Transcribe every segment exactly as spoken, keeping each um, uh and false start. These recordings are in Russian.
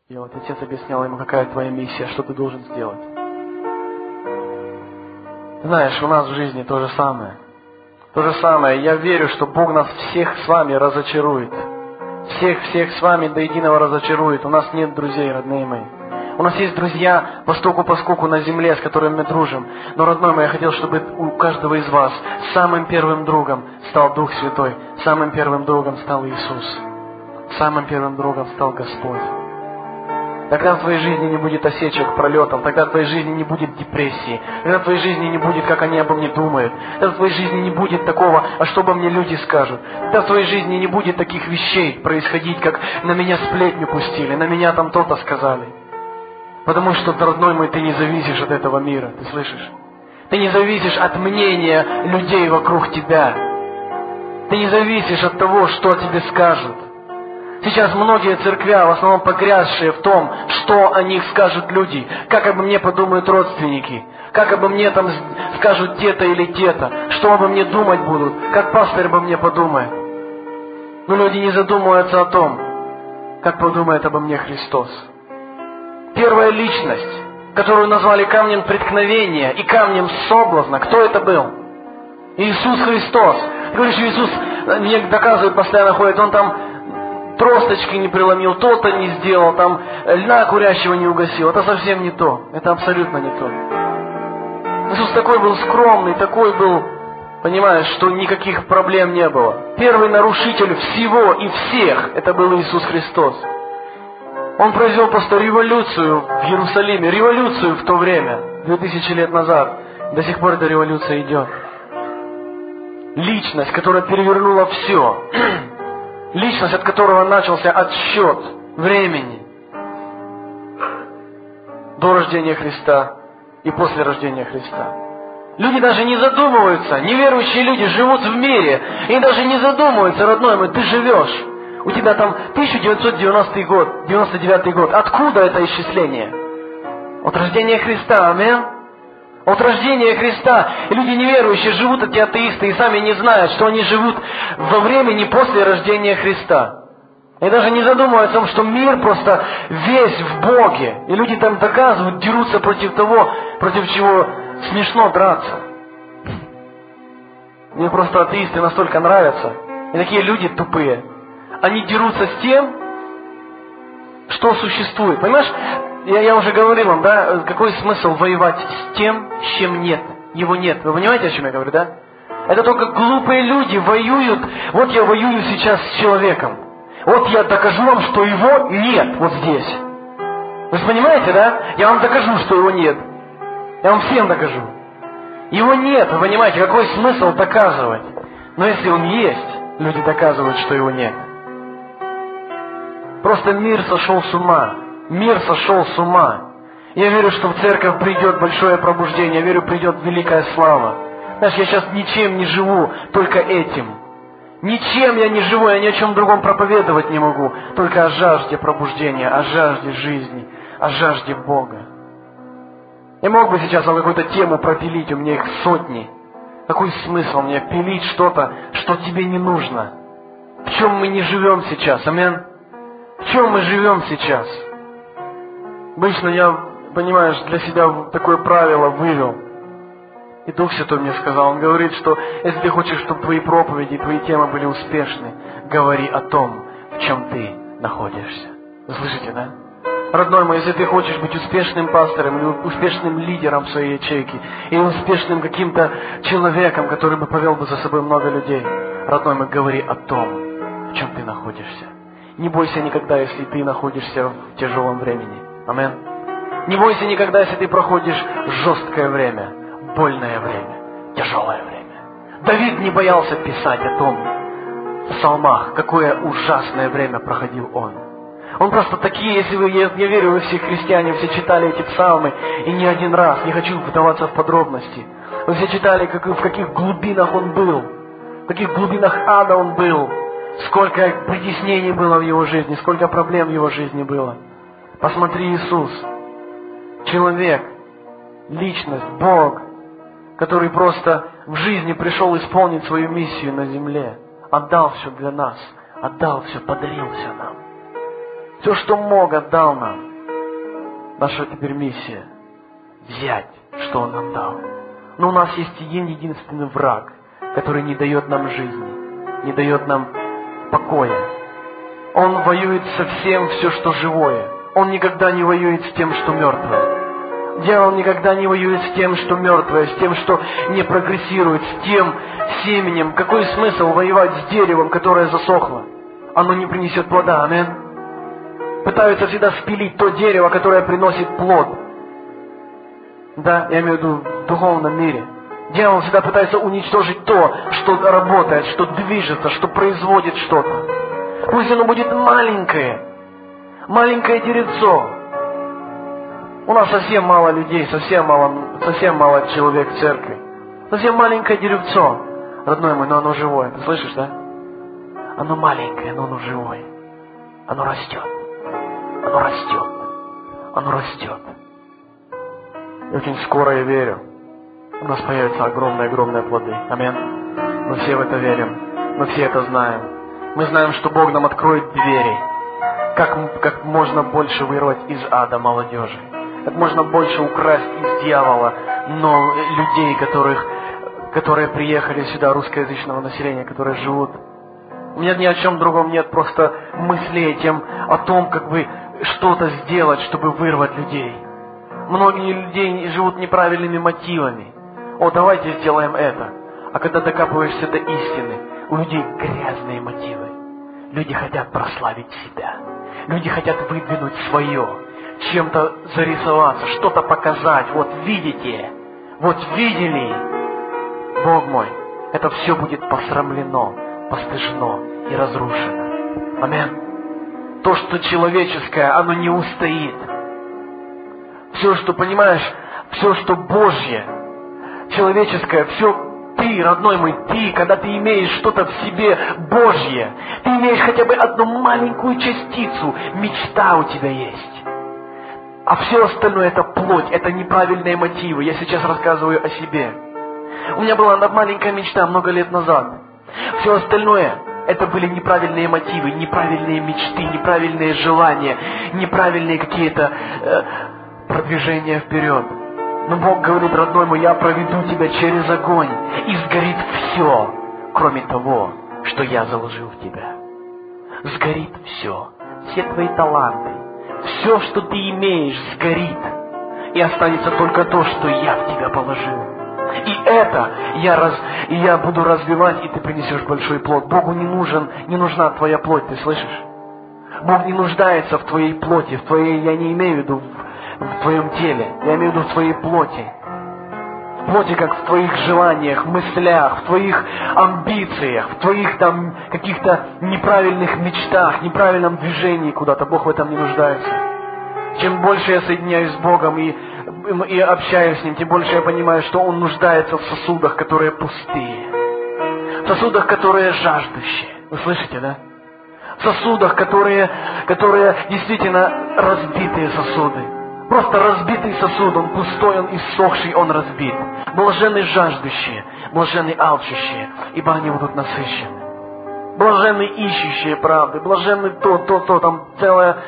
делать. Отец объяснял ему, какая твоя миссия, что ты должен сделать. Знаешь, у нас в жизни то же самое. То же самое. Я верю, что Бог нас всех с вами разочарует. Всех-всех с вами до единого разочарует. У нас нет друзей, родные мои. У нас есть друзья постуку-поскуку на земле, с которыми мы дружим. Но, родной мой, я хотел, чтобы у каждого из вас самым первым другом стал Дух Святой. Самым первым другом стал Иисус. Самым первым другом стал Господь. Тогда в твоей жизни не будет осечек, пролетов. Тогда в твоей жизни не будет депрессии. Тогда в твоей жизни не будет, как они обо мне думают. Тогда в твоей жизни не будет такого, а что обо мне люди скажут. Тогда в твоей жизни не будет таких вещей происходить, как на меня сплетню пустили, на меня там то-то сказали. Потому что, родной мой, ты не зависишь от этого мира, ты слышишь? Ты не зависишь от мнения людей вокруг тебя. Ты не зависишь от того, что тебе скажут. Сейчас многие церквя, в основном погрязшие в том, что о них скажут люди, как обо мне подумают родственники, как обо мне там скажут те-то или те-то, что обо мне думать будут, как пастор обо мне подумает. Но люди не задумываются о том, как подумает обо мне Христос. Первая личность, которую назвали камнем преткновения и камнем соблазна, кто это был? Иисус Христос. Ты говоришь, Иисус, мне доказывают, постоянно ходит, Он там тросточки не преломил, то-то не сделал, там льна курящего не угасил. Это совсем не то. Это абсолютно не то. Иисус такой был скромный, такой был, понимаешь, что никаких проблем не было. Первый нарушитель всего и всех, это был Иисус Христос. Он произвел просто революцию в Иерусалиме, революцию в то время, две тысячи лет назад. До сих пор эта революция идет. Личность, которая перевернула все. Личность, от которого начался отсчет времени. До рождения Христа и после рождения Христа. Люди даже не задумываются, неверующие люди живут в мире, и даже не задумываются, родной мой, ты живешь. У тебя там тысяча девятьсот девяностый год, девяносто девятый год. Откуда это исчисление? От рождения Христа, аминь. От рождения Христа. И люди неверующие живут, эти атеисты, и сами не знают, что они живут во времени после рождения Христа. И даже не задумываются о том, что мир просто весь в Боге. И люди там доказывают, дерутся против того, против чего смешно драться. Мне просто атеисты настолько нравятся. И такие люди тупые. Они дерутся с тем, что существует. Понимаешь, я, я уже говорил вам, да, какой смысл воевать с тем, с чем нет. Его нет. Вы понимаете, о чем я говорю, да? Это только глупые люди воюют. Вот я воюю сейчас с человеком. Вот я докажу вам, что его нет вот здесь. Вы понимаете, да? Я вам докажу, что его нет. Я вам всем докажу. Его нет, вы понимаете, какой смысл доказывать? Но если он есть, люди доказывают, что его нет. Просто мир сошел с ума. Мир сошел с ума. Я верю, что в церковь придет большое пробуждение. Я верю, придет великая слава. Знаешь, я сейчас ничем не живу, только этим. Ничем я не живу, я ни о чем другом проповедовать не могу. Только о жажде пробуждения, о жажде жизни, о жажде Бога. Я мог бы сейчас вам какую-то тему пропилить, у меня их сотни. Какой смысл мне пилить что-то, что тебе не нужно? В чем мы не живем сейчас, аминь? В чем мы живем сейчас? Обычно я, понимаешь, для себя такое правило вывел. И Дух Святой мне сказал, Он говорит, что если ты хочешь, чтобы твои проповеди, твои темы были успешны, говори о том, в чем ты находишься. Вы слышите, да? Родной мой, если ты хочешь быть успешным пастором или успешным лидером в своей ячейке, или успешным каким-то человеком, который бы повел бы за собой много людей, родной мой, говори о том, в чем ты находишься. Не бойся никогда, если ты находишься в тяжелом времени. Аминь. Не бойся никогда, если ты проходишь жесткое время, больное время, тяжелое время. Давид не боялся писать о том в псалмах, какое ужасное время проходил он. Он просто такие, если вы, я, я верю, вы все христиане, все читали эти псалмы, и не один раз, не хочу вдаваться в подробности. Вы все читали, как, в каких глубинах он был, в каких глубинах ада он был, сколько притеснений было в его жизни, сколько проблем в его жизни было. Посмотри, Иисус, человек, личность, Бог, который просто в жизни пришел исполнить свою миссию на земле, отдал все для нас, отдал все, подарил все нам. Все, что мог, отдал нам. Наша теперь миссия — взять, что Он нам дал. Но у нас есть один единственный враг, который не дает нам жизни, не дает нам покоя. Он воюет со всем, все, что живое. Он никогда не воюет с тем, что мертвое. Дьявол никогда не воюет с тем, что мертвое, с тем, что не прогрессирует, с тем семенем. Какой смысл воевать с деревом, которое засохло? Оно не принесет плода, аминь. Пытаются всегда спилить то дерево, которое приносит плод. Да, я имею в виду в духовном мире. Дьявол всегда пытается уничтожить то, что работает, что движется, что производит что-то. Пусть оно будет маленькое, маленькое деревцо. У нас совсем мало людей, совсем мало, совсем мало человек в церкви. Совсем маленькое деревцо. Родной мой, но оно живое. Ты слышишь, да? Оно маленькое, но оно живое. Оно растет. Оно растет. Оно растет. И очень скоро, я верю, у нас появятся огромные-огромные плоды. Аминь. Мы все в это верим. Мы все это знаем. Мы знаем, что Бог нам откроет двери. Как, как можно больше вырвать из ада молодежи. Как можно больше украсть из дьявола, но людей, которых, которые приехали сюда, русскоязычного населения, которые живут. У меня ни о чем другом нет, просто мыслей тем, о том, как бы что-то сделать, чтобы вырвать людей. Многие людей живут неправильными мотивами. О, давайте сделаем это. А когда докапываешься до истины, у людей грязные мотивы. Люди хотят прославить себя. Люди хотят выдвинуть свое. Чем-то зарисоваться, что-то показать. Вот видите, вот видели. Бог мой, это все будет посрамлено, постыжено и разрушено. Аминь. То, что человеческое, оно не устоит. Все, что, понимаешь, все, что Божье, человеческое, все ты, родной мой, ты, когда ты имеешь что-то в себе Божье, ты имеешь хотя бы одну маленькую частицу, мечта у тебя есть. А все остальное это плоть, это неправильные мотивы. Я сейчас рассказываю о себе. У меня была одна маленькая мечта много лет назад. Все остальное это были неправильные мотивы, неправильные мечты, неправильные желания, неправильные какие-то э, продвижения вперед. Но Бог говорит, родной мой, я проведу тебя через огонь, и сгорит все, кроме того, что я заложил в тебя. Сгорит все, все твои таланты, все, что ты имеешь, сгорит, и останется только то, что я в тебя положил. И это я, раз, и я буду развивать, и ты принесешь большой плод. Богу не нужен, не нужна твоя плоть, ты слышишь? Бог не нуждается в твоей плоти, в твоей, я не имею в виду в, в твоем теле, я имею в виду в твоей плоти. В плоти, как в твоих желаниях, мыслях, в твоих амбициях, в твоих там каких-то неправильных мечтах, неправильном движении куда-то. Бог в этом не нуждается. Чем больше я соединяюсь с Богом и, и общаюсь с Ним, тем больше я понимаю, что Он нуждается в сосудах, которые пустые. В сосудах, которые жаждущие. Вы слышите, да? В сосудах, которые, которые действительно разбитые сосуды. Просто разбитый сосуд, он пустой, он иссохший, он разбит. Блаженны жаждущие, блаженны алчущие, ибо они будут насыщены. Блаженны ищущие правды, блаженны то, то, то, там целая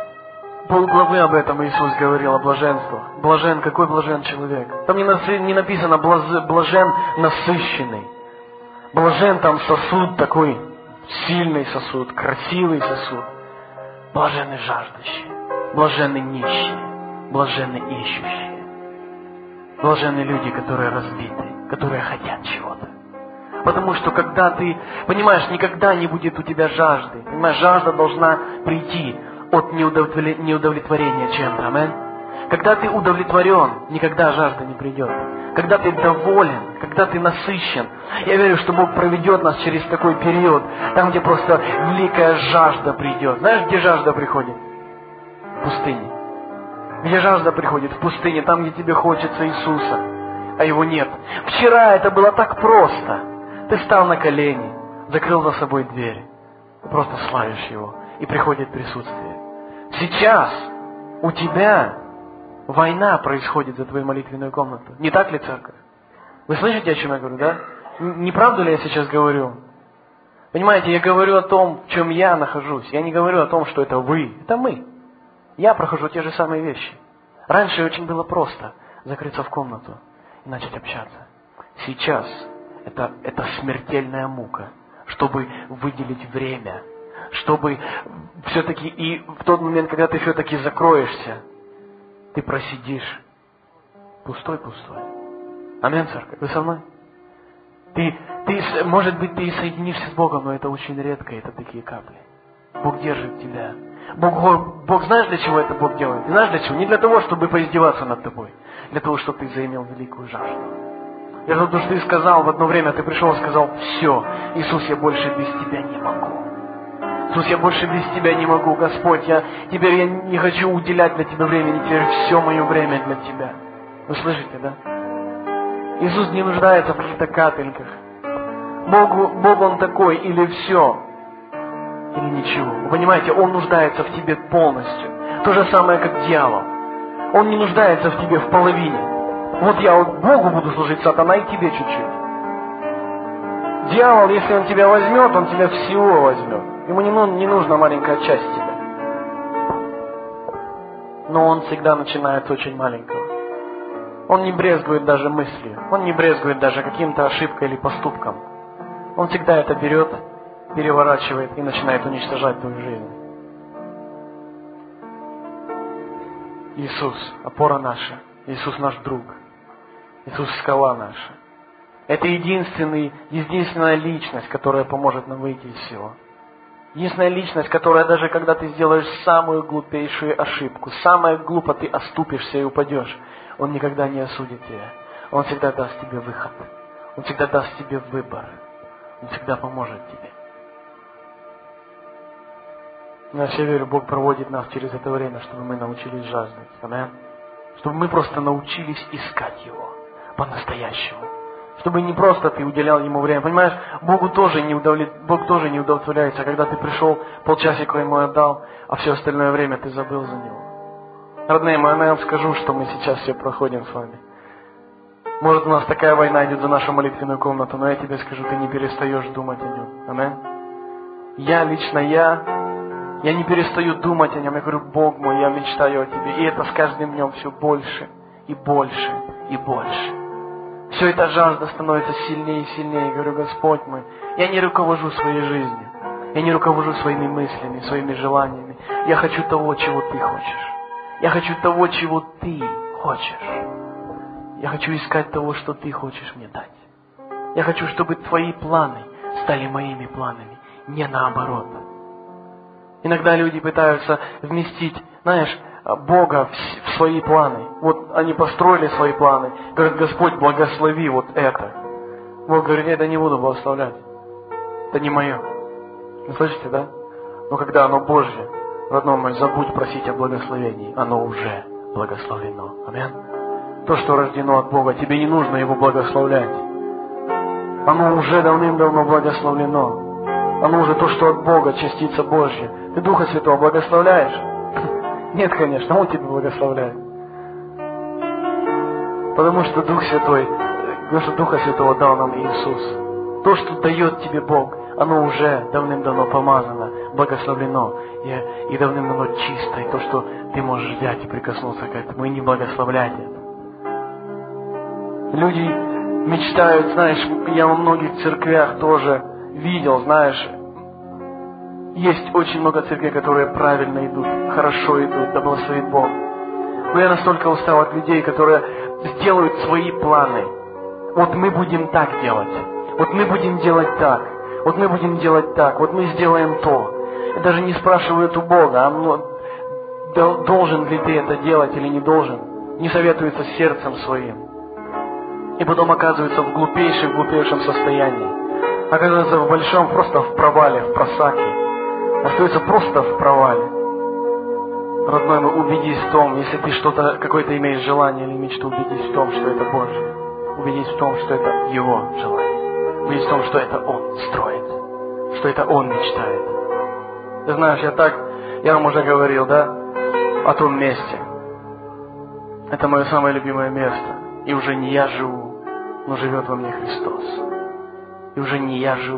полглавы об этом Иисус говорил, о блаженстве. Блажен, какой блажен человек? Там не, насы, не написано блажен насыщенный. Блажен там сосуд такой, сильный сосуд, красивый сосуд. Блаженны жаждущие, блаженны нищие, блаженны ищущие. Блаженны люди, которые разбиты, которые хотят чего-то. Потому что когда ты, понимаешь, никогда не будет у тебя жажды. Понимаешь, жажда должна прийти от неудовлетворения чем-то. Аминь. Когда ты удовлетворен, никогда жажда не придет. Когда ты доволен, когда ты насыщен, я верю, что Бог проведет нас через такой период, там, где просто великая жажда придет. Знаешь, где жажда приходит? В пустыне. Где жажда приходит? В пустыне, там, где тебе хочется Иисуса, а Его нет. Вчера это было так просто. Ты встал на колени, закрыл за собой дверь, просто славишь Его, и приходит присутствие. Сейчас у тебя война происходит за твою молитвенную комнату. Не так ли, церковь? Вы слышите, о чем я говорю, да? Не правду ли я сейчас говорю? Понимаете, я говорю о том, в чем я нахожусь. Я не говорю о том, что это вы. Это мы. Я прохожу те же самые вещи. Раньше очень было просто закрыться в комнату и начать общаться. Сейчас это, это смертельная мука, чтобы выделить время, чтобы все-таки и в тот момент, когда ты все-таки закроешься, ты просидишь пустой-пустой. Аминь, церковь. Вы со мной? Ты, ты, может быть, ты и соединишься с Богом, но это очень редко, это такие капли. Бог держит тебя. Бог, Бог, знаешь, для чего это Бог делает? И знаешь, для чего? Не для того, чтобы поиздеваться над тобой. Для того, чтобы ты заимел великую жажду. Для того, что ты сказал, в одно время ты пришел и сказал: все, Иисус, я больше без тебя не могу. Иисус, я больше без тебя не могу. Господь, я теперь я не хочу уделять для тебя времени, теперь все мое время для тебя. Вы слышите, да? Иисус не нуждается в каких-то капельках. Богу, Бог Он такой, или все, или ничего. Вы понимаете, Он нуждается в тебе полностью. То же самое, как дьявол. Он не нуждается в тебе в половине. Вот я вот Богу буду служить, сатана, и тебе чуть-чуть. Дьявол, если он тебя возьмет, он тебя всего возьмет. Ему не, ну, не нужна маленькая часть тебя. Но он всегда начинает с очень маленького. Он не брезгует даже мыслью. Он не брезгует даже каким-то ошибкой или поступком. Он всегда это берет, переворачивает и начинает уничтожать твою жизнь. Иисус, опора наша. Иисус наш друг. Иисус скала наша. Это единственный, единственная личность, которая поможет нам выйти из всего. Единственная личность, которая даже когда ты сделаешь самую глупейшую ошибку, самое глупо ты оступишься и упадешь, Он никогда не осудит тебя. Он всегда даст тебе выход. Он всегда даст тебе выбор. Он всегда поможет тебе. Я все верю, Бог проводит нас через это время, чтобы мы научились жаждать. Аминь. Чтобы мы просто научились искать Его по-настоящему. Чтобы не просто ты уделял Ему время. Понимаешь, Богу тоже не удовлет... Бог тоже не удовлетворяется, когда ты пришел, полчасика Ему отдал, а все остальное время ты забыл за Него. Родные мои, я вам скажу, что мы сейчас все проходим с вами. Может, у нас такая война идет за нашу молитвенную комнату, но я тебе скажу, ты не перестаешь думать о Нем. Аминь. Я, лично я, я не перестаю думать о Нем. Я говорю: Бог мой, я мечтаю о Тебе. И это с каждым днем все больше и больше и больше. Все эта жажда становится сильнее и сильнее. Я говорю: Господь мой, я не руковожу своей жизнью. Я не руковожу своими мыслями, своими желаниями. Я хочу того, чего Ты хочешь. Я хочу того, чего Ты хочешь. Я хочу искать того, что Ты хочешь мне дать. Я хочу, чтобы Твои планы стали моими планами, не наоборот. Иногда люди пытаются вместить, знаешь, Бога в свои планы. Вот они построили свои планы. Говорят: Господь, благослови вот это. Бог говорит: я это не буду благословлять. Это не мое. Вы слышите, да? Но когда оно Божье, родной мой, забудь просить о благословении. Оно уже благословено. Аминь. То, что рождено от Бога, тебе не нужно его благословлять. Оно уже давным-давно благословлено. Оно уже то, что от Бога, частица Божья. Ты Духа Святого благословляешь? Нет, конечно, Он тебя благословляет. Потому что Дух Святой, потому что Духа Святого дал нам Иисус. То, что дает тебе Бог, оно уже давным-давно помазано, благословлено и, и давным-давно чисто. И то, что ты можешь взять и прикоснуться к этому, и не благословлять это. Люди мечтают, знаешь, я во многих церквях тоже видел, знаешь, есть очень много церквей, которые правильно идут, хорошо идут, да благословит Бог. Но я настолько устал от людей, которые сделают свои планы. Вот мы будем так делать, вот мы будем делать так, вот мы будем делать так, вот мы сделаем то. И даже не спрашивают у Бога, а ну, должен ли ты это делать или не должен. Не советуется с сердцем своим. И потом оказывается в глупейшем, глупейшем состоянии. Оказывается в большом, просто в провале, в просаке. Остается просто в провале. Родной мой, убедись в том, если ты что-то, какое-то имеешь желание или мечту, убедись в том, что это Божье. Убедись в том, что это Его желание. Убедись в том, что это Он строит. Что это Он мечтает. Ты знаешь, я так, я вам уже говорил, да, о том месте. Это мое самое любимое место. И уже не я живу, но живет во мне Христос. И уже не я живу,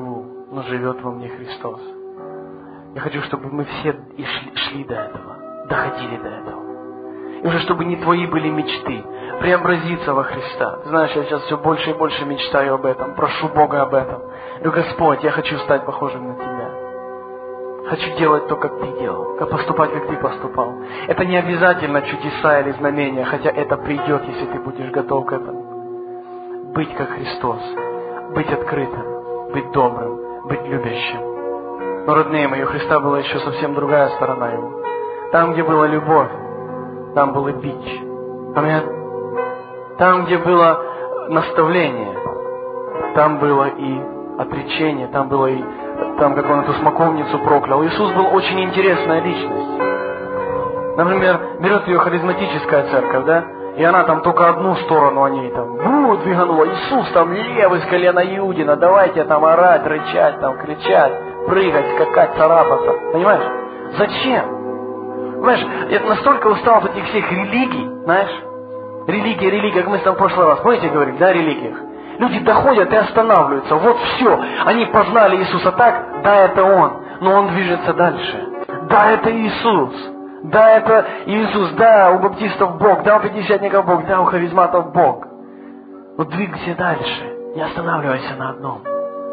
но живет во мне Христос. Я хочу, чтобы мы все и шли, шли до этого, доходили до этого. И уже чтобы не твои были мечты, преобразиться во Христа. Ты знаешь, я сейчас все больше и больше мечтаю об этом, прошу Бога об этом. Говорю, Господь, я хочу стать похожим на Тебя. Хочу делать то, как Ты делал, как поступать, как Ты поступал. Это не обязательно чудеса или знамения, хотя это придет, если ты будешь готов к этому. Быть как Христос, быть открытым, быть добрым, быть любящим. Но, родные мои, у Христа была еще совсем другая сторона Его. Там, где была любовь, там был и бич. Аминь. Там, где было наставление, там было и отречение, там было и там, как он эту смоковницу проклял. Иисус был очень интересная личность. Например, берет ее харизматическая церковь, да, и она там только одну сторону о ней там, ну, двиганула. Иисус там левый с колена Иудина, давайте там орать, рычать, там, кричать, прыгать, скакать, царапаться. Понимаешь? Зачем? Понимаешь, я настолько устал от этих всех религий, знаешь? Религия, религия, как мы там в прошлый раз, помните, говорили, да, о религиях? Люди доходят и останавливаются. Вот все. Они познали Иисуса так, да, это Он, но Он движется дальше. Да, это Иисус. Да, это Иисус. Да, у баптистов Бог. Да, у пятидесятников Бог. Да, у харизматов Бог. Но двигайся дальше. Не останавливайся на одном.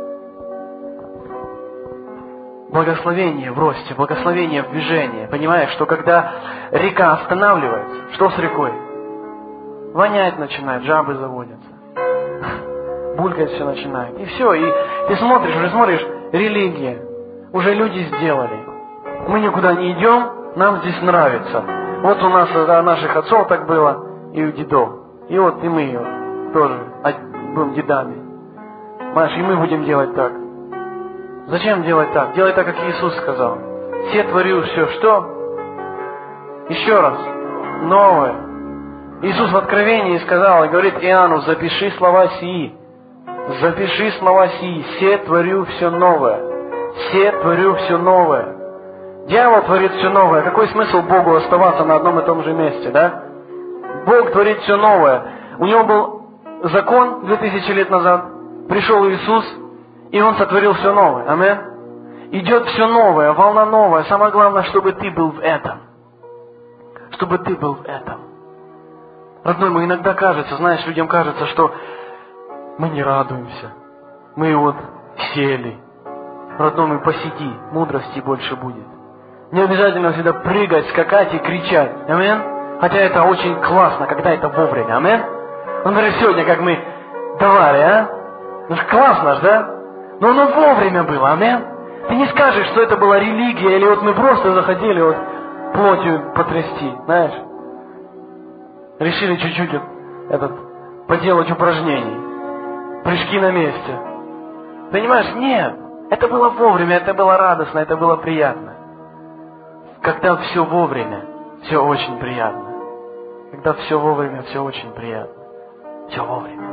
Благословение в росте, благословение в движении. Понимаешь, что когда река останавливается, что с рекой? Вонять начинает, жабы заводятся. Булькать все начинает. И все. И ты смотришь, уже смотришь, религия. Уже люди сделали. Мы никуда не идем, нам здесь нравится. Вот у нас, у наших отцов так было, и у дедов. И вот и мы ее тоже будем дедами. Понимаешь, и мы будем делать так. Зачем делать так? Делай так, как Иисус сказал. Все творю все, что? Еще раз. Новое. Иисус в Откровении сказал, и говорит Иоанну, запиши слова сии. Запиши слова сии. Все творю все новое. Все творю все новое. Дьявол творит все новое. Какой смысл Богу оставаться на одном и том же месте, да? Бог творит все новое. У него был закон две тысячи лет назад. Пришел Иисус, и Он сотворил все новое. Аминь. Идет все новое, волна новая. Самое главное, чтобы ты был в этом. Чтобы ты был в этом. Родной мой, иногда кажется, знаешь, людям кажется, что мы не радуемся. Мы вот сели. Родной мой, посиди, мудрости больше будет. Не обязательно всегда прыгать, скакать и кричать. Аминь. Хотя это очень классно, когда это вовремя. Аминь. Ну, например, сегодня, как мы давали, а? Ну, классно ж, да? Но оно вовремя было, аминь. Ты не скажешь, что это была религия, или вот мы просто заходили вот плотью потрясти, знаешь. Решили чуть-чуть вот этот, поделать упражнений. Прыжки на месте. Понимаешь, нет. Это было вовремя, это было радостно, это было приятно. Когда все вовремя, все очень приятно. Когда все вовремя, все очень приятно. Все вовремя.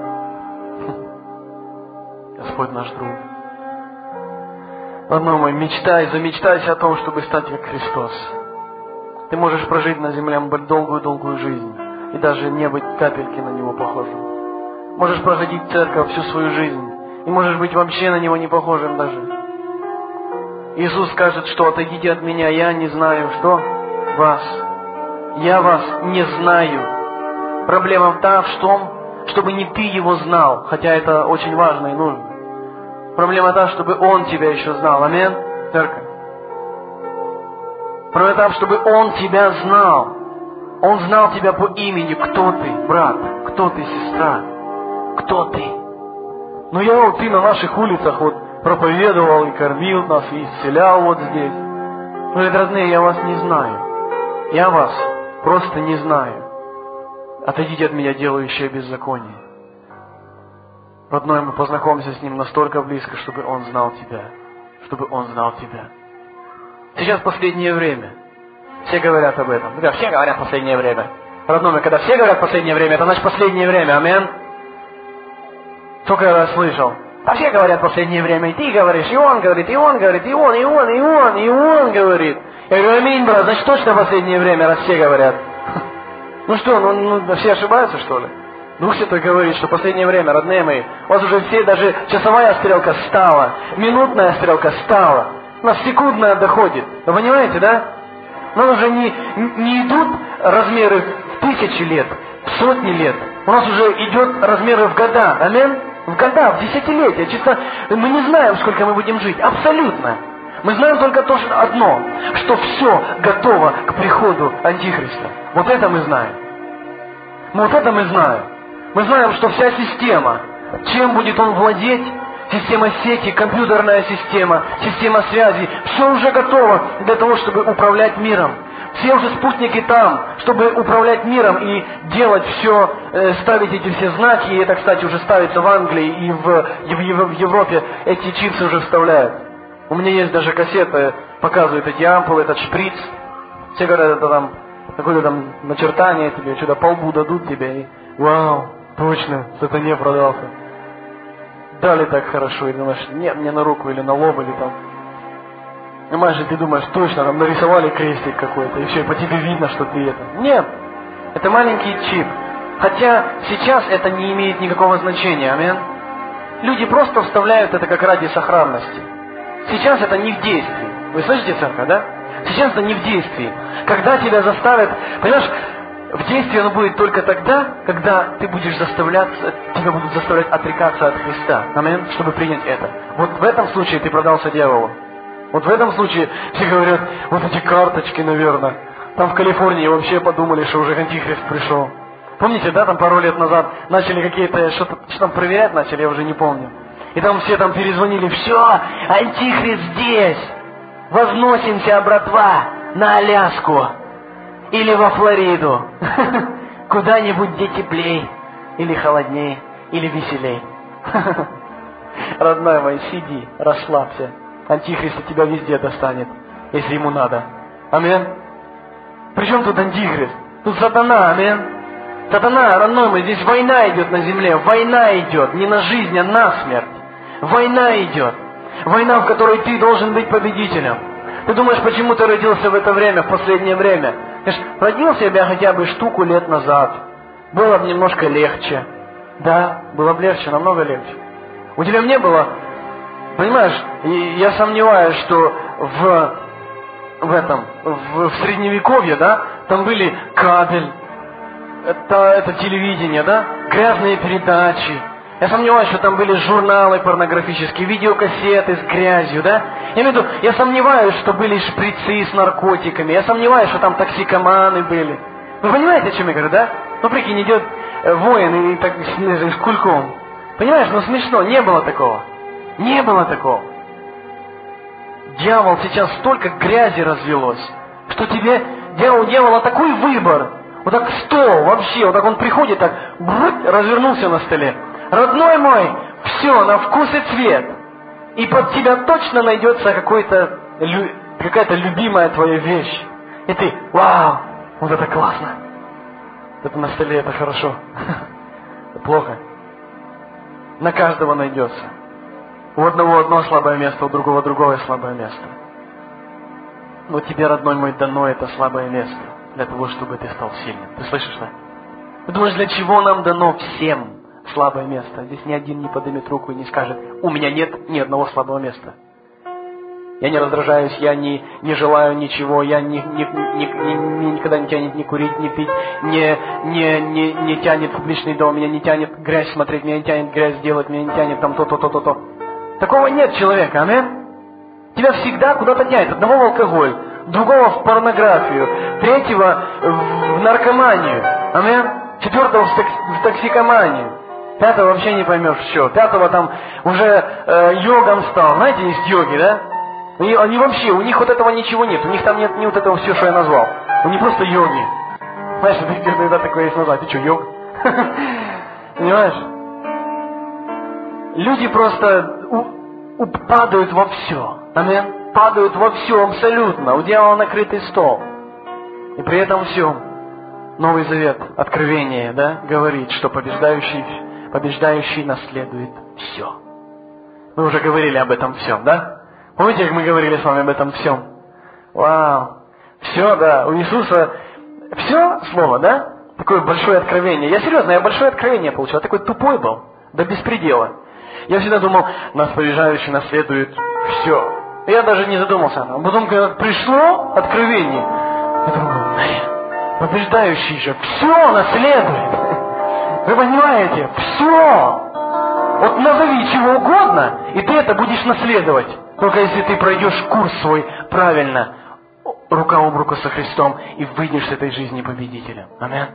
Господь наш друг. Родной мой, мечтай, замечтайся о том, чтобы стать как Христос. Ты можешь прожить на земле долгую-долгую жизнь и даже не быть капельки на Него похожим. Можешь проходить церковь всю свою жизнь и можешь быть вообще на Него не похожим даже. Иисус скажет, что отойдите от Меня, я не знаю, что? Вас. Я вас не знаю. Проблема в том, чтобы не ты Его знал, хотя это очень важно и нужно. Проблема та, чтобы Он тебя еще знал. Аминь, церковь. Проблема та, чтобы Он тебя знал. Он знал тебя по имени. Кто ты, брат? Кто ты, сестра? Кто ты? Ну я вот ты на наших улицах вот проповедовал и кормил нас, и исцелял вот здесь. Говорит, родные, я вас не знаю. Я вас просто не знаю. Отойдите от меня, делающие беззаконие. Родной, мы познакомимся с Ним настолько близко, чтобы Он знал тебя. Чтобы Он знал тебя. Сейчас последнее время. Все говорят об этом. Да, все говорят последнее время. Родной, когда все говорят последнее время, это значит последнее время. Аминь. Сколько я раз слышал. А все говорят последнее время, и ты говоришь, и он говорит, и он говорит, и он, и он, и он, и он говорит. Я говорю, аминь, брат, значит точно последнее время, раз все говорят. Ну что, ну, ну все ошибаются, что ли? Дух Святой говорит, что в последнее время, родные мои, у вас уже все, даже часовая стрелка стала, минутная стрелка стала, у нас секундная доходит. Вы понимаете, да? У нас уже не, не идут размеры в тысячи лет, в сотни лет. У нас уже идет размеры в года. Аминь? В года, в десятилетия. Чисто мы не знаем, сколько мы будем жить. Абсолютно. Мы знаем только то, что одно, что все готово к приходу Антихриста. Вот это мы знаем. Вот это мы знаем. Мы знаем, что вся система, чем будет он владеть, система сети, компьютерная система, система связи, все уже готово для того, чтобы управлять миром. Все уже спутники там, чтобы управлять миром и делать все, э, ставить эти все знаки. И это, кстати, уже ставится в Англии и в, в, в Европе. Эти чипсы уже вставляют. У меня есть даже кассеты, показывают эти ампулы, этот шприц. Все говорят, это там какое-то там начертание тебе, что-то по лбу дадут тебе. И, вау, точно, сатане продался. Дали так хорошо, и думаешь, нет, мне на руку или на лоб, или там. Понимаешь, и ты думаешь, точно, там нарисовали крестик какой-то, и все, и по тебе видно, что ты это. Нет, это маленький чип. Хотя сейчас это не имеет никакого значения, аминь. Люди просто вставляют это как ради сохранности. Сейчас это не в действии. Вы слышите, церковь, да? Сейчас это не в действии. Когда тебя заставят, понимаешь, в действии оно будет только тогда, когда ты будешь заставляться, тебя будут заставлять отрекаться от Христа. Аминь, чтобы принять это. Вот в этом случае ты продался дьяволу. Вот в этом случае все говорят, вот эти карточки, наверное. Там в Калифорнии вообще подумали, что уже Антихрист пришел. Помните, да, там пару лет назад начали какие-то, что-то, что там проверять начали, я уже не помню. И там все там перезвонили, все, Антихрист здесь. Возносимся, братва, на Аляску. Или во Флориду. Куда-нибудь, где теплей. Или холодней. Или веселей. Родной мой, сиди, расслабься. Антихрист тебя везде достанет, если ему надо. Аминь. Причем тут Антихрист? Тут сатана, аминь. Сатана, родной мой, здесь война идет на земле. Война идет. Не на жизнь, а на смерть. Война идет. Война, в которой ты должен быть победителем. Ты думаешь, почему ты родился в это время, в последнее время? Знаешь, родился я хотя бы штуку лет назад. Было бы немножко легче. Да, было бы легче, намного легче. У тебя не было, понимаешь, я сомневаюсь, что в, в этом, в, в средневековье, да, там были кабель, это, это телевидение, да, грязные передачи. Я сомневаюсь, что там были журналы порнографические, видеокассеты с грязью, да? Я имею в виду, я сомневаюсь, что были шприцы с наркотиками. Я сомневаюсь, что там токсикоманы были. Вы понимаете, о чем я говорю, да? Ну, прикинь, идет воин и так с, с кульком. Понимаешь, ну смешно, не было такого. Не было такого. Дьявол, сейчас столько грязи развелось, что тебе, дьявол, дьявола такой выбор. Вот так стол вообще, вот так он приходит, так, бррр, развернулся на столе. Родной мой, все, на вкус и цвет. И под тебя точно найдется какой-то, какая-то любимая твоя вещь. И ты, вау, вот это классно. Это на столе, это хорошо. Плохо. На каждого найдется. У одного одно слабое место, у другого другое слабое место. Но тебе, родной мой, дано это слабое место для того, чтобы ты стал сильным. Ты слышишь, да? Ты думаешь, для чего нам дано всем слабое место? Здесь ни один не поднимет руку и не скажет, у меня нет ни одного слабого места. Я не раздражаюсь, я не, не желаю ничего, я не, не, не, не, не, никогда не тянет ни курить, ни пить, не, не, не, не тянет в публичный дом, меня не тянет грязь смотреть, меня не тянет грязь делать, меня не тянет там то-то, то-то, то. Такого нет человека, аминь? Тебя всегда куда-то тянет. Одного в алкоголь, другого в порнографию, третьего в наркоманию, аминь? Четвертого в, токс, в токсикоманию. Пятого вообще не поймешь, что. Пятого там уже э, йогом стал. Знаете, есть йоги, да? И они вообще, у них вот этого ничего нет. У них там нет ни вот этого все, что я назвал. У них просто йоги. Знаешь, ты иногда такое есть назвать. Ты что, йог? Понимаешь? Люди просто у, у, падают во все. Аминь. Падают во все абсолютно. У дьявола накрытый стол. И при этом все. Новый Завет, Откровение, да, говорит, что побеждающий, побеждающий наследует все. Мы уже говорили об этом всем, да? Помните, как мы говорили с вами об этом всем? Вау! Все, да, у Иисуса все слово, да? Такое большое откровение. Я серьезно, я большое откровение получил. Я такой тупой был, до беспредела. Я всегда думал, нас побеждающий наследует все. Я даже не задумался. А потом, когда пришло откровение, я думал, побеждающий же все наследует. Вы понимаете? Все. Вот назови чего угодно, и ты это будешь наследовать. Только если ты пройдешь курс свой правильно, рука об руку со Христом, и выйдешь с этой жизни победителем. Аминь.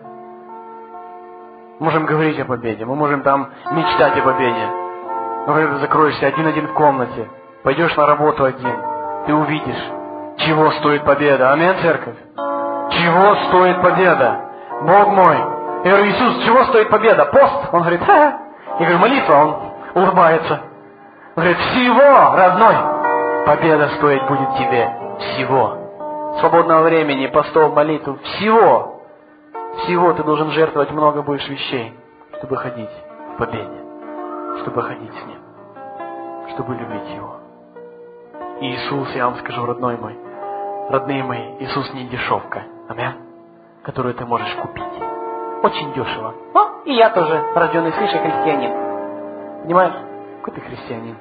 Можем говорить о победе, мы можем там мечтать о победе. Но когда ты закроешься один-один в комнате, пойдешь на работу один, ты увидишь, чего стоит победа. Аминь, церковь. Чего стоит победа? Бог мой. Я говорю, Иисус, чего стоит победа? Пост? Он говорит, ха-ха. Я говорю, молитва. Он улыбается. Он говорит, всего, родной, победа стоить будет тебе. Всего. Свободного времени, постов, молитву. Всего. Всего ты должен жертвовать много больше вещей, чтобы ходить в победе. Чтобы ходить с Ним. Чтобы любить Его. И Иисус, я вам скажу, родной мой, родные мои, Иисус не дешевка. Аминь. Которую ты можешь купить. Очень дешево. О, и я тоже, рожденный свыше, христианин. Понимаешь? Какой ты христианин?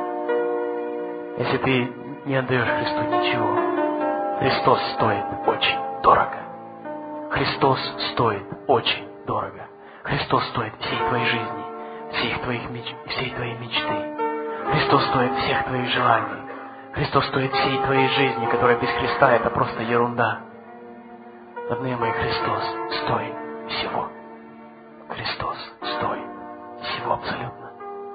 Если ты не отдаешь Христу ничего, Христос стоит очень дорого. Христос стоит очень дорого. Христос стоит всей твоей жизни, всех твоих меч... всей твоей мечты. Христос стоит всех твоих желаний. Христос стоит всей твоей жизни, которая без Христа это просто ерунда. Родные мои, Христос стоит всего. Христос стоит всего абсолютно.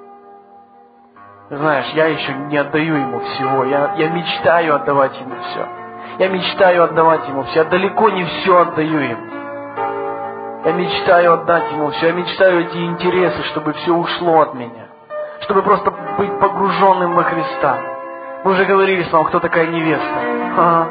Знаешь, я еще не отдаю Ему всего. Я, я мечтаю отдавать Ему все. Я мечтаю отдавать Ему все. Я далеко не все отдаю Ему. Я мечтаю отдать Ему все. Я мечтаю эти интересы, чтобы все ушло от меня. Чтобы просто быть погруженным во Христа. Мы уже говорили с вами, кто такая невеста. Ага.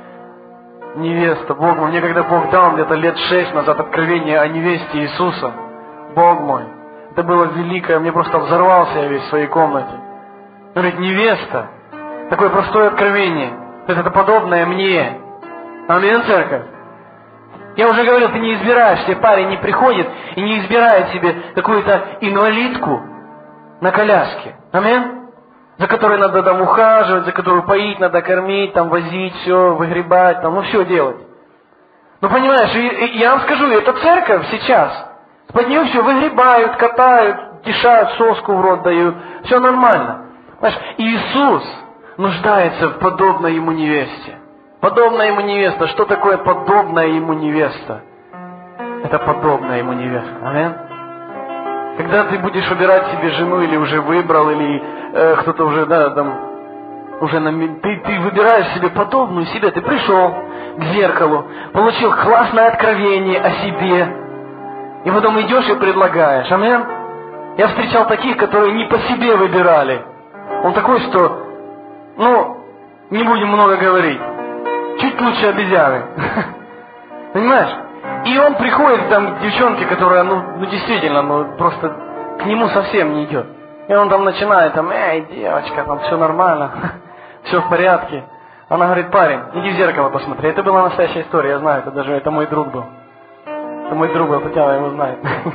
Невеста, Бог мой. Мне когда Бог дал где-то лет шесть назад откровение о невесте Иисуса. Бог мой. Это было великое. Мне просто взорвался я весь в своей комнате. Говорит, невеста. Такое простое откровение. Это подобное мне. Аминь, церковь. Я уже говорил, ты не избираешь себе, парень не приходит и не избирает себе какую-то инвалидку на коляске. Аминь. За которой надо там ухаживать, за которую поить надо, кормить, там возить все, выгребать, там, ну все делать. Ну понимаешь, и, и я вам скажу, это церковь сейчас. Под нее все выгребают, катают, тешают, соску в рот дают. Все нормально. Понимаешь, Иисус нуждается в подобной Ему невесте. Подобная Ему невеста. Что такое подобная Ему невеста? Это подобная Ему невеста. Аминь. Когда ты будешь выбирать себе жену, или уже выбрал, или э, кто-то уже, да, там, уже на, ты, ты выбираешь себе подобную себе, ты пришел к зеркалу, получил классное откровение о себе, и потом идешь и предлагаешь. Аминь. Я встречал таких, которые не по себе выбирали. Он такой, что, ну, не будем много говорить, чуть лучше обезьяны. Понимаешь? И он приходит там к девчонке, которая, ну, ну действительно, ну просто к нему совсем не идет. И он там начинает, там, эй, девочка, там все нормально, все в порядке. Она говорит, парень, иди в зеркало посмотри. Это была настоящая история, я знаю, это даже, это мой друг был. Это мой друг был, Татьяна его знает.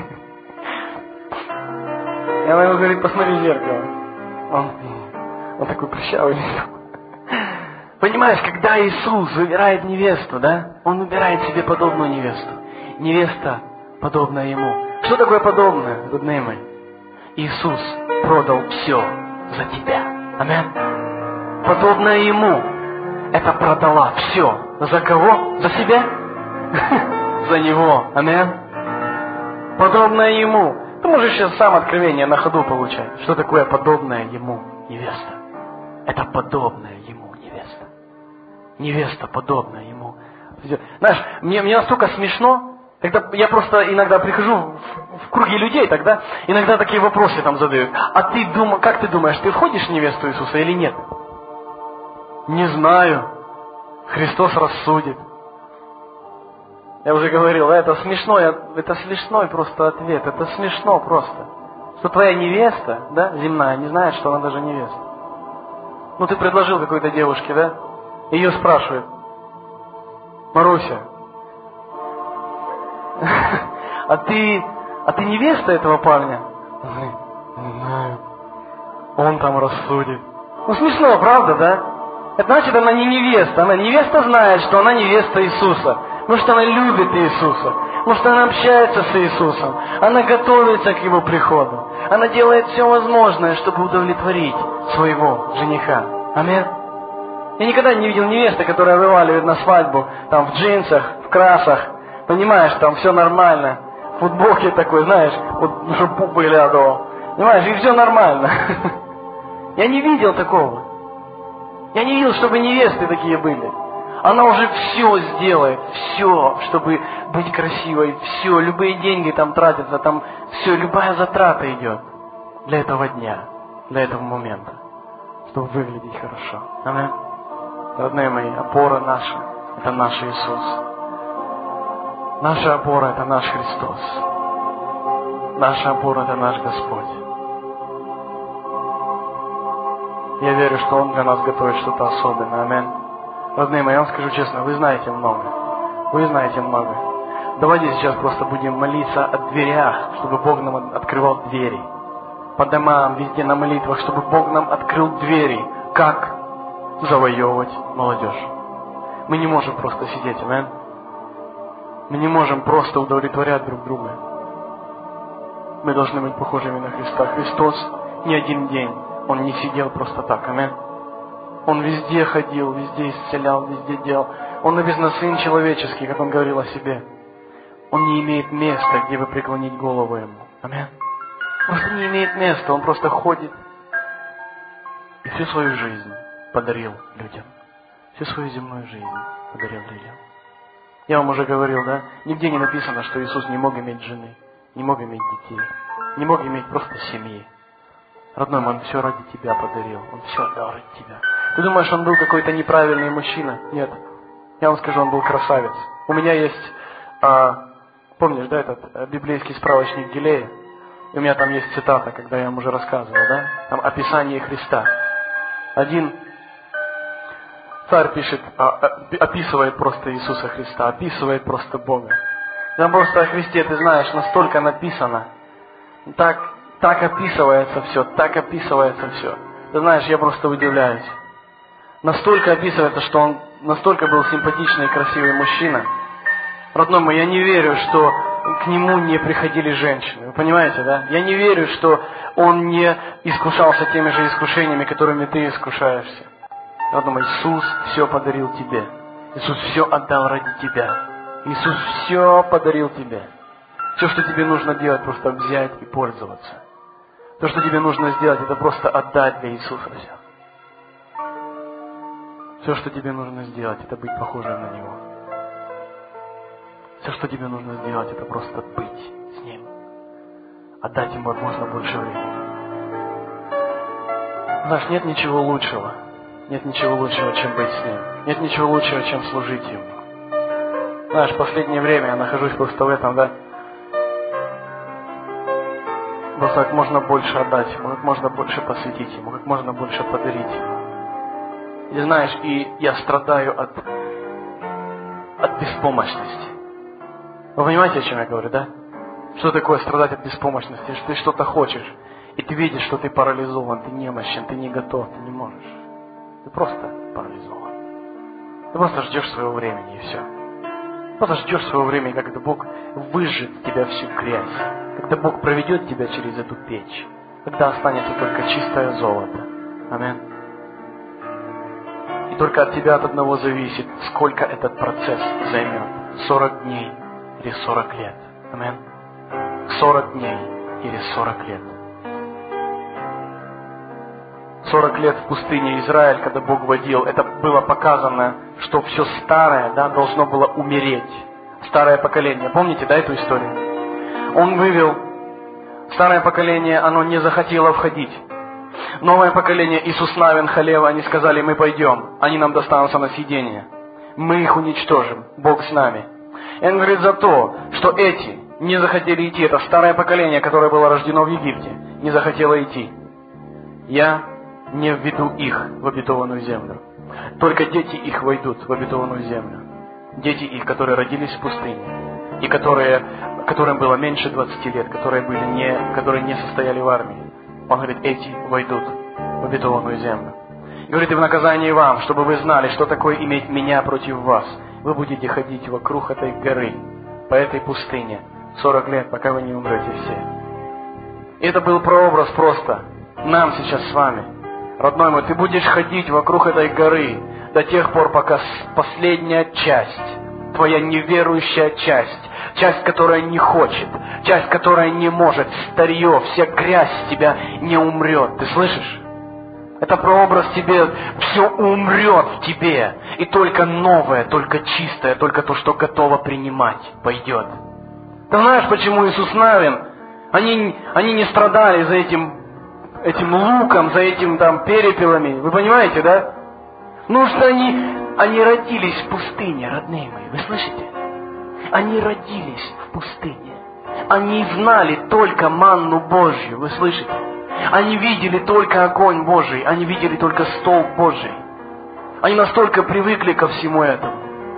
И она ему говорит, посмотри в зеркало. Он, он такой прыщавый. Понимаешь, когда Иисус выбирает невесту, да, Он выбирает себе подобную невесту. Невеста, подобная Ему. Что такое подобное, родные мои? Иисус продал все за тебя. Аминь. Подобное Ему. Это продала все. За кого? За себя? За Него. Аминь. Подобное Ему. Ты можешь сейчас сам откровение на ходу получать. Что такое подобное Ему невеста? Это подобное Ему. Невеста, подобная Ему. Знаешь, мне, мне настолько смешно, когда я просто иногда прихожу в, в круги людей, тогда иногда такие вопросы там задают. А ты думаешь, как ты думаешь, ты входишь в невесту Иисуса или нет? Не знаю. Христос рассудит. Я уже говорил, это смешно, это смешной просто ответ. Это смешно просто. Что твоя невеста, да, земная, не знает, что она даже невеста. Ну ты предложил какой-то девушке, да? Ее спрашивают, Маруся, А ты, а ты невеста этого парня? Не знаю. Он там рассудит. Ну смешно, правда, да? Это значит, она не невеста. Она невеста знает, что она невеста Иисуса. Потому что она любит Иисуса. Потому что она общается с Иисусом. Она готовится к Его приходу. Она делает все возможное, чтобы удовлетворить своего жениха. Аминь. Я никогда не видел невесты, которая вываливает на свадьбу, там, в джинсах, в красах. Понимаешь, там все нормально. В футболке такой, знаешь, вот, чтобы пуп выглядывал. Понимаешь, и все нормально. Я не видел такого. Я не видел, чтобы невесты такие были. Она уже все сделает, все, чтобы быть красивой, все, любые деньги там тратятся, там все, любая затрата идет для этого дня, для этого момента, чтобы выглядеть хорошо. Аминь. Родные мои, опора наша – это наш Иисус. Наша опора – это наш Христос. Наша опора – это наш Господь. Я верю, что Он для нас готовит что-то особенное. Аминь. Родные мои, я вам скажу честно, вы знаете много. Вы знаете много. Давайте сейчас просто будем молиться о дверях, чтобы Бог нам открывал двери. По домам, везде на молитвах, чтобы Бог нам открыл двери. Как завоевывать молодежь? Мы не можем просто сидеть, аминь. Мы не можем просто удовлетворять друг друга. Мы должны быть похожими на Христа. Христос не один день, Он не сидел просто так, аминь. Он везде ходил, везде исцелял, везде делал. Он написано Сын Человеческий, как Он говорил о себе. Он не имеет места, где бы преклонить голову Ему. Аминь. Просто не имеет места, Он просто ходит. И всю свою жизнь подарил людям. Всю свою земную жизнь подарил людям. Я вам уже говорил, да? Нигде не написано, что Иисус не мог иметь жены, не мог иметь детей, не мог иметь просто семьи. Родной мой, Он все ради тебя подарил. Он все отдал ради тебя. Ты думаешь, Он был какой-то неправильный мужчина? Нет. Я вам скажу, Он был красавец. У меня есть, а, помнишь, да, этот а, библейский справочник Гилея? И у меня там есть цитата, когда я вам уже рассказывал, да? Там описание Христа. Один царь пишет, а, описывает просто Иисуса Христа, описывает просто Бога. Там просто о Христе, ты знаешь, настолько написано, так, так описывается все, так описывается все. Ты знаешь, я просто удивляюсь. Настолько описывается, что он настолько был симпатичный и красивый мужчина. Родной мой, я не верю, что к нему не приходили женщины. Вы понимаете, да? Я не верю, что он не искушался теми же искушениями, которыми ты искушаешься. Родной мой, Иисус все подарил тебе. Иисус все отдал ради тебя. Иисус все подарил тебе. Все, что тебе нужно делать, просто взять и пользоваться. То, что тебе нужно сделать, это просто отдать для Иисуса все. Все, что тебе нужно сделать, это быть похожим на Него. Все, что тебе нужно сделать, это просто быть с Ним. Отдать Ему как можно больше времени. Знаешь, нет ничего лучшего. Нет ничего лучшего, чем быть с Ним. Нет ничего лучшего, чем служить Ему. Знаешь, в последнее время я нахожусь просто в этом, да? Просто как можно больше отдать Ему, как можно больше посвятить Ему, как можно больше подарить Ему. И знаешь, и я страдаю от, от беспомощности. Вы понимаете, о чем я говорю, да? Что такое страдать от беспомощности? Что ты что-то хочешь, и ты видишь, что ты парализован, ты немощен, ты не готов, ты не можешь. Ты просто парализован. Ты просто ждешь своего времени, и все. Просто ждешь своего времени, когда Бог выжжет тебя всю грязь. Когда Бог проведет тебя через эту печь. Когда останется только чистое золото. Аминь. И только от тебя от одного зависит, сколько этот процесс займет. сорок дней или сорок лет. Аминь. сорок дней или сорок лет. сорок лет в пустыне Израиль, когда Бог водил, это было показано, что все старое, да, должно было умереть. Старое поколение. Помните, да, эту историю? Он вывел старое поколение, оно не захотело входить. Новое поколение, Иисус Навин, Халева, они сказали, мы пойдем, они нам достанутся на съедение. Мы их уничтожим, Бог с нами. И он говорит, за то, что эти не захотели идти, это старое поколение, которое было рождено в Египте, не захотело идти. Я не введу их в обетованную землю. Только дети их войдут в обетованную землю. Дети их, которые родились в пустыне. и которые, которым было меньше двадцати лет, которые, были не, которые не состояли в армии. Он говорит, эти войдут в обетованную землю. И говорит, и в наказании вам, чтобы вы знали, что такое иметь меня против вас. Вы будете ходить вокруг этой горы, по этой пустыне, сорок лет, пока вы не умрете все. И это был прообраз просто нам сейчас с вами. Родной мой, ты будешь ходить вокруг этой горы до тех пор, пока последняя часть, твоя неверующая часть, часть, которая не хочет, часть, которая не может, старье, вся грязь с тебя не умрет. Ты слышишь? Это прообраз тебе, все умрет в тебе, и только новое, только чистое, только то, что готово принимать, пойдет. Ты знаешь, почему Иисус Навин, они, они не страдали за этим, этим луком, за этим там перепелами, вы понимаете, да? Ну что они, они родились в пустыне, родные мои, вы слышите? Они родились в пустыне. Они знали только манну Божью, вы слышите? Они видели только огонь Божий, они видели только столб Божий. Они настолько привыкли ко всему этому.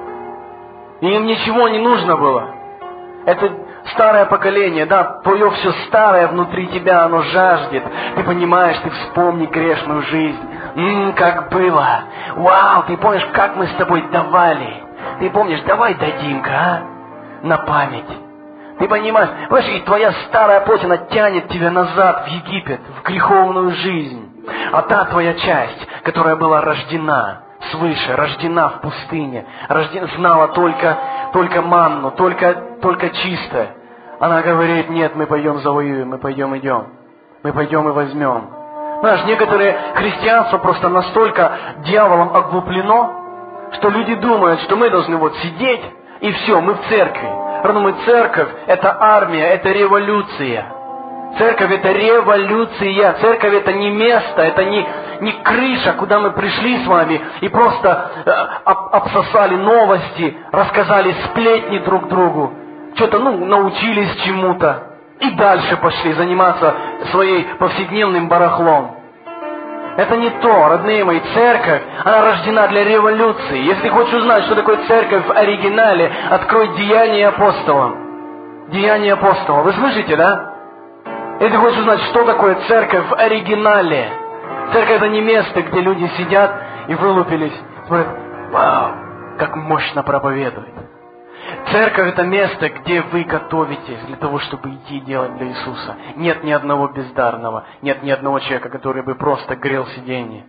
И им ничего не нужно было. Это старое поколение, да, твое все старое внутри тебя, оно жаждет. Ты понимаешь, ты вспомни грешную жизнь. Ммм, как было. Вау, ты помнишь, как мы с тобой давали. Ты помнишь, давай дадим-ка, а? На память. Ты понимаешь, понимаешь, и твоя старая плоть, она тянет тебя назад в Египет, в греховную жизнь. А та твоя часть, которая была рождена свыше, рождена в пустыне, рождена, знала только, только манну, только, только чистое. Она говорит, нет, мы пойдем завоюем, мы пойдем идем. Мы пойдем и возьмем. Знаешь, некоторые христианство просто настолько дьяволом оглуплено, что люди думают, что мы должны вот сидеть, и все, мы в церкви. Потому что церковь – это армия, это революция. Церковь – это революция. Церковь – это не место, это не, не крыша, куда мы пришли с вами и просто э, об, обсосали новости, рассказали сплетни друг другу, что-то, ну, научились чему-то и дальше пошли заниматься своей повседневным барахлом. Это не то, родные мои. Церковь, она рождена для революции. Если хочешь узнать, что такое церковь в оригинале, открой Деяния апостолов. Деяния апостолов. Вы слышите, да? Если хочешь узнать, что такое церковь в оригинале. Церковь — это не место, где люди сидят и вылупились. Смотрят, вау, как мощно проповедует. Церковь — это место, где вы готовитесь для того, чтобы идти делать для Иисуса. Нет ни одного бездарного, нет ни одного человека, который бы просто грел сиденье.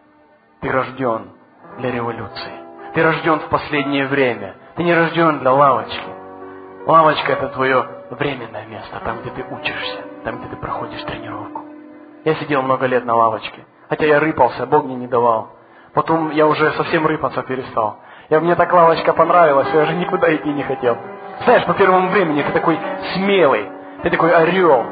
Ты рожден для революции. Ты рожден в последнее время. Ты не рожден для лавочки. Лавочка — это твое временное место, там, где ты учишься, там, где ты проходишь тренировку. Я сидел много лет на лавочке, хотя я рыпался, Бог мне не давал. Потом я уже совсем рыпаться перестал. Я, мне так лавочка понравилась, я уже никуда идти не хотел. Знаешь, по первому времени ты такой смелый, ты такой орел.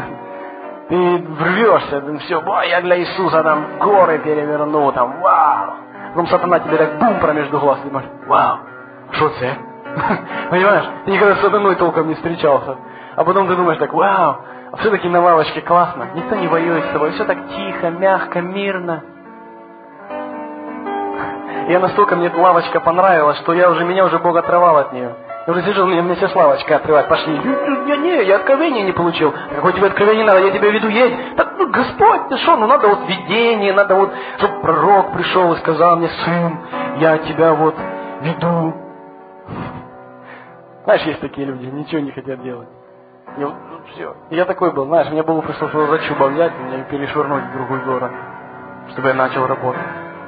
Ты рвешься, ты все, я для Иисуса там горы переверну, там, вау. Потом сатана тебе так бум промежду глаз, ты думаешь, вау, что это? Понимаешь, ты никогда с сатаной толком не встречался. А потом ты думаешь так, вау, а все-таки на лавочке классно, никто не воюет с тобой, все так тихо, мягко, мирно. Я настолько, мне эта лавочка понравилась, что я уже, меня уже Бог отрывал от нее. Я уже сижу, мне, мне все с лавочкой отрывать. Пошли. Я не, я откровения не получил. Какое тебе откровение надо? Я тебя веду, едь. Так, ну, Господь, ты что? Ну, надо вот видение, надо вот, чтобы пророк пришел и сказал мне, сын, я тебя вот веду. Знаешь, есть такие люди, ничего не хотят делать. И вот, ну, все. И я такой был, знаешь, мне Богу пришлось его за чубо взять, меня перешвырнуть в другой город, чтобы я начал работать.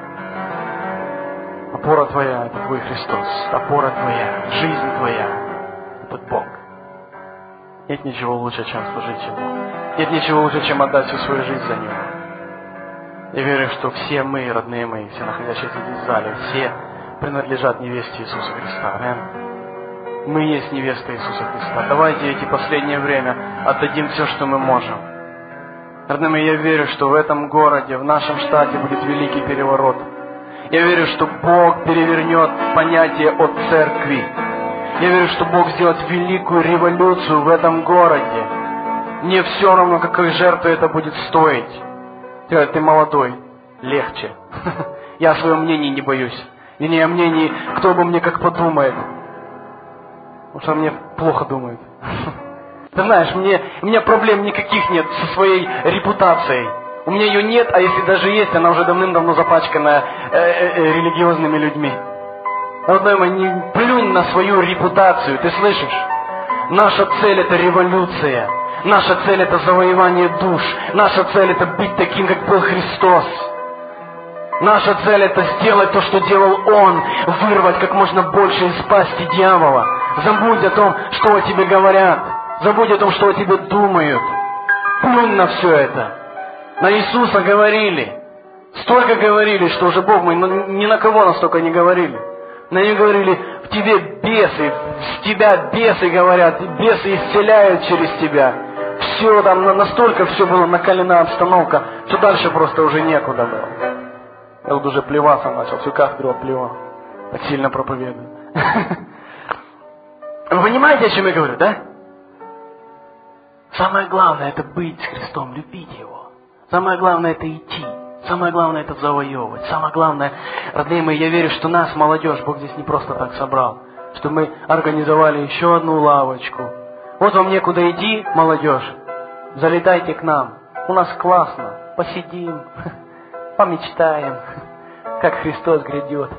Опора твоя — это твой Христос. Опора твоя, жизнь твоя — это Бог. Нет ничего лучше, чем служить Ему. Нет ничего лучше, чем отдать всю свою жизнь за Него. Я верю, что все мы, родные мои, все находящиеся здесь в зале, все принадлежат невесте Иисуса Христа. Аминь. Мы есть невеста Иисуса Христа. Давайте эти последнее время отдадим все, что мы можем. Родные мои, я верю, что в этом городе, в нашем штате будет великий переворот. Я верю, что Бог перевернет понятие о церкви. Я верю, что Бог сделает великую революцию в этом городе. Мне все равно, какой жертвы это будет стоить. Ты молодой, легче. Я о своем мнении не боюсь. И не о мнении, кто обо мне как подумает. Потому что мне плохо думают. Ты знаешь, мне, у меня проблем никаких нет со своей репутацией. У меня ее нет, а если даже есть, она уже давным-давно запачкана э, э, э, религиозными людьми. Родной мой, не плюнь на свою репутацию, ты слышишь? Наша цель — это революция. Наша цель — это завоевание душ. Наша цель — это быть таким, как был Христос. Наша цель — это сделать то, что делал Он, вырвать как можно больше из пасти дьявола. Забудь о том, что о тебе говорят. Забудь о том, что о тебе думают. Плюнь на все это. На Иисуса говорили. Столько говорили, что уже, Бог мой, ни на кого настолько не говорили. На них говорили: в тебе бесы, с тебя бесы говорят, бесы исцеляют через тебя. Все там, настолько все было накалена обстановка, что дальше просто уже некуда было. Я вот уже плеваться начал, всю кафедру оплевал. Так сильно проповедую. Вы понимаете, о чем я говорю, да? Самое главное — это быть с Христом, любить Его. Самое главное — это идти. Самое главное — это завоевывать. Самое главное, родные мои, я верю, что нас, молодежь, Бог здесь не просто так собрал. Что мы организовали еще одну лавочку. Вот вам некуда идти, молодежь. Залетайте к нам. У нас классно. Посидим, помечтаем, как Христос грядет.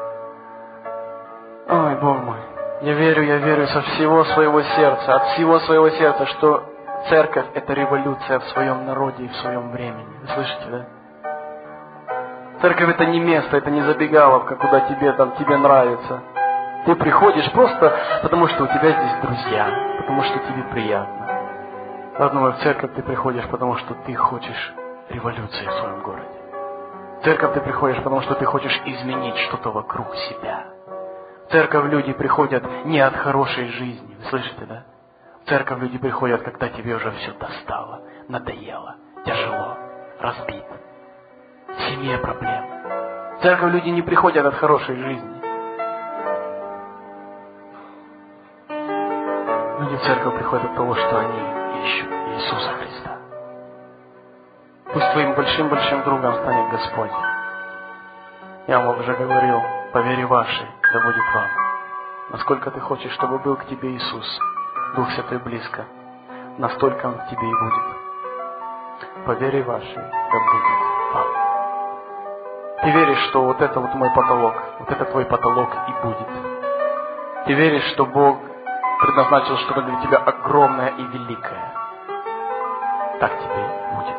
Ой, Бог мой. Я верю, я верю со всего своего сердца, от всего своего сердца, что церковь — это революция в своем народе и в своем времени. Вы слышите, да? Церковь — это не место, это не забегаловка, куда тебе там тебе нравится. Ты приходишь просто потому, что у тебя здесь друзья, потому что тебе приятно. Родной, в церковь ты приходишь, потому что ты хочешь революции в своем городе. В церковь ты приходишь, потому что ты хочешь изменить что-то вокруг себя. В церковь люди приходят не от хорошей жизни, вы слышите, да? В церковь люди приходят, когда тебе уже все достало, надоело, тяжело, разбит. В семье проблемы. В церковь люди не приходят от хорошей жизни. Люди в церковь приходят от того, что они ищут Иисуса Христа. Пусть твоим большим-большим другом станет Господь. Я вам уже говорил, по вере вашей да будет вам. Насколько ты хочешь, чтобы был к тебе Иисус, Дух Святой близко, настолько Он к тебе и будет. По вере вашей да будет вам. Ты веришь, что вот это вот мой потолок, вот это твой потолок и будет. Ты веришь, что Бог предназначил что-то для тебя огромное и великое. Так тебе будет.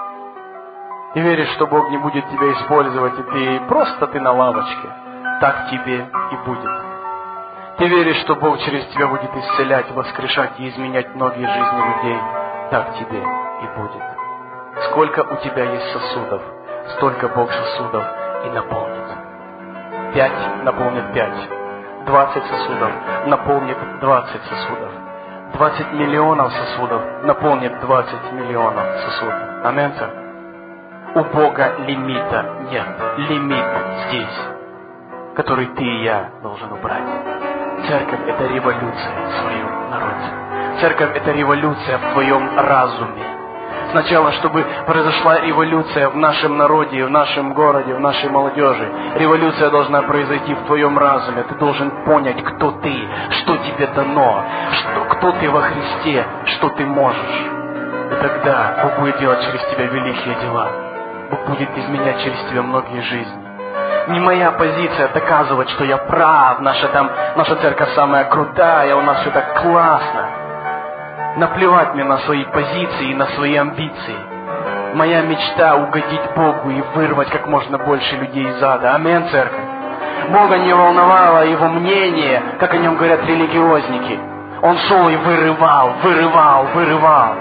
Ты веришь, что Бог не будет тебя использовать, и ты просто ты на лавочке. Так тебе и будет. Ты веришь, что Бог через тебя будет исцелять, воскрешать и изменять многие жизни людей. Так тебе и будет. Сколько у тебя есть сосудов, столько Бог сосудов и наполнит. Пять наполнит пять. Двадцать сосудов наполнит двадцать сосудов. Двадцать миллионов сосудов наполнит двадцать миллионов сосудов. Аминь. У Бога лимита нет. Лимит здесь, который ты и я должен убрать. Церковь — это революция в своем народе. Церковь — это революция в твоем разуме. Сначала, чтобы произошла революция в нашем народе, в нашем городе, в нашей молодежи. Революция должна произойти в твоем разуме. Ты должен понять, кто ты, что тебе дано, что, кто ты во Христе, что ты можешь. И тогда Бог будет делать через тебя великие дела. Бог будет изменять через тебя многие жизни. Не моя позиция доказывать, что я прав, наша, там, наша церковь самая крутая, у нас все так классно. Наплевать мне на свои позиции и на свои амбиции. Моя мечта — угодить Богу и вырвать как можно больше людей из ада. Аминь, церковь. Бога не волновало его мнение, как о нем говорят религиозники. Он шел и вырывал, вырывал, вырывал.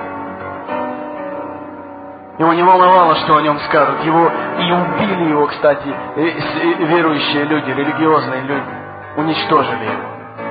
Его не волновало, что о нем скажут. Его и убили его, кстати, верующие люди, религиозные люди. Уничтожили его.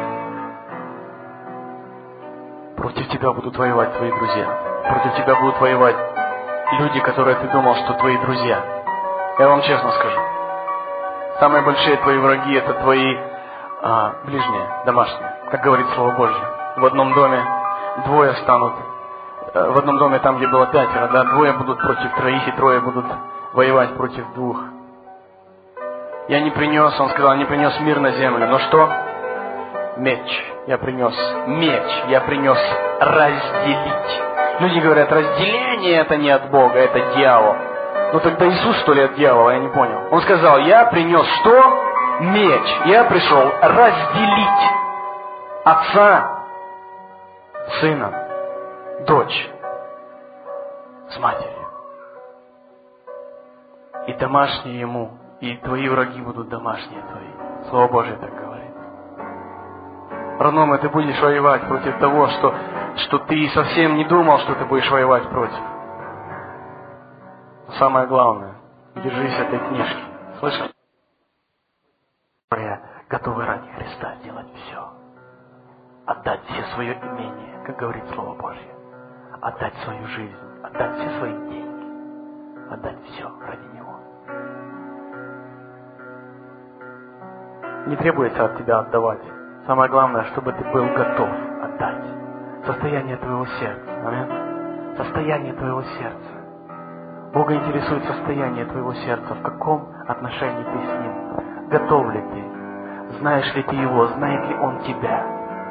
Против тебя будут воевать твои друзья. Против тебя будут воевать люди, которые ты думал, что твои друзья. Я вам честно скажу. Самые большие твои враги — это твои а, ближние, домашние. Как говорит Слово Божье. В одном доме двое станут. В одном доме, там, где было пятеро, да, двое будут против троих, и трое будут воевать против двух. Я не принес, он сказал, не принес мир на землю. Но что? меч. Я принес меч. Я принес разделить. Люди говорят, разделение это не от Бога, это дьявол. Ну тогда Иисус, что ли, от дьявола? Я не понял. Он сказал, я принес что? Меч. Я пришел разделить отца, сына, дочь с матерью. И домашние ему, и твои враги будут домашние твои. Слово Божие так говорит. Родной мой, ты будешь воевать против того, что, что ты совсем не думал, что ты будешь воевать против. Но самое главное, держись этой книжки. Слышишь? Готовы ради Христа делать все. Отдать все свое имение, как говорит Слово Божье. Отдать свою жизнь, отдать все свои деньги. Отдать все ради Него. Не требуется от тебя отдавать. Самое главное, чтобы ты был готов отдать. Состояние твоего сердца. Аминь. Состояние твоего сердца. Бога интересует состояние твоего сердца. В каком отношении ты с Ним? Готов ли ты? Знаешь ли ты Его? Знает ли Он тебя?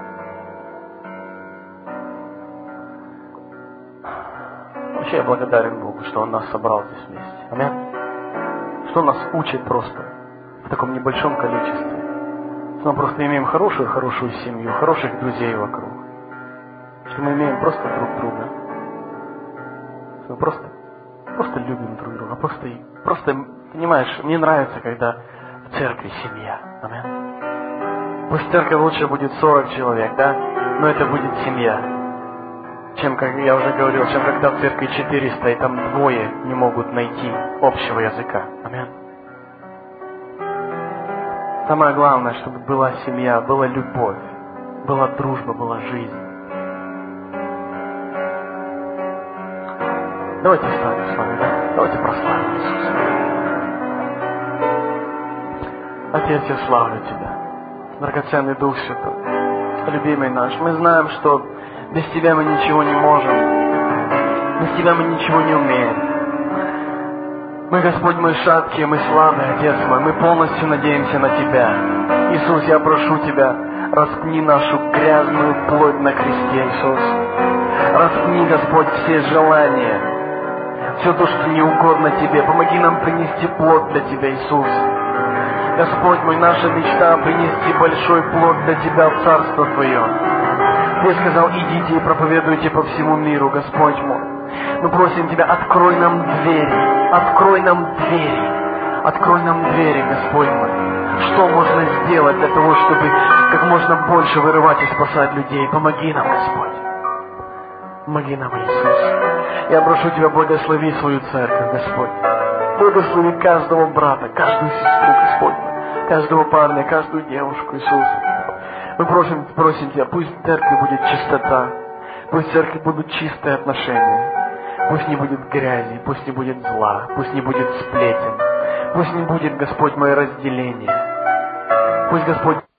Вообще я благодарен Богу, что Он нас собрал здесь вместе. Аминь. Что Он нас учит просто в таком небольшом количестве. Что мы просто имеем хорошую-хорошую семью, хороших друзей вокруг. Что мы имеем просто друг друга. Что мы просто, просто любим друг друга. Просто, просто, понимаешь, мне нравится, когда в церкви семья. Аминь. Пусть церковь лучше будет сорок человек, да? Но это будет семья. Чем, как я уже говорил, чем когда в церкви четыреста, и там двое не могут найти общего языка. Аминь. Самое главное, чтобы была семья, была любовь, была дружба, была жизнь. Давайте встанем с вами, да? Давайте прославим Иисуса. Отец, я славлю Тебя, драгоценный Дух Святой, любимый наш. Мы знаем, что без Тебя мы ничего не можем, без Тебя мы ничего не умеем. Мы, Господь, мы шаткие, мы слабые, Отец мой, мы полностью надеемся на Тебя. Иисус, я прошу Тебя, распни нашу грязную плоть на кресте, Иисус. Распни, Господь, все желания, все то, что не угодно Тебе. Помоги нам принести плод для Тебя, Иисус. Господь мой, наша мечта принести большой плод для Тебя в Царство Твое. Ты сказал, идите и проповедуйте по всему миру, Господь мой. Мы просим Тебя, открой нам двери, открой нам двери, открой нам двери, Господь мой. Что можно сделать для того, чтобы как можно больше вырывать и спасать людей? Помоги нам, Господь. Помоги нам, Иисус. Я прошу Тебя, благослови свою церковь, Господь. Благослови каждого брата, каждую сестру, Господь, каждого парня, каждую девушку, Иисус. Мы просим, просим Тебя, пусть в церкви будет чистота, пусть в церкви будут чистые отношения. Пусть не будет грязи, пусть не будет зла, пусть не будет сплетен, пусть не будет, Господь мой, разделения. Пусть, Господь,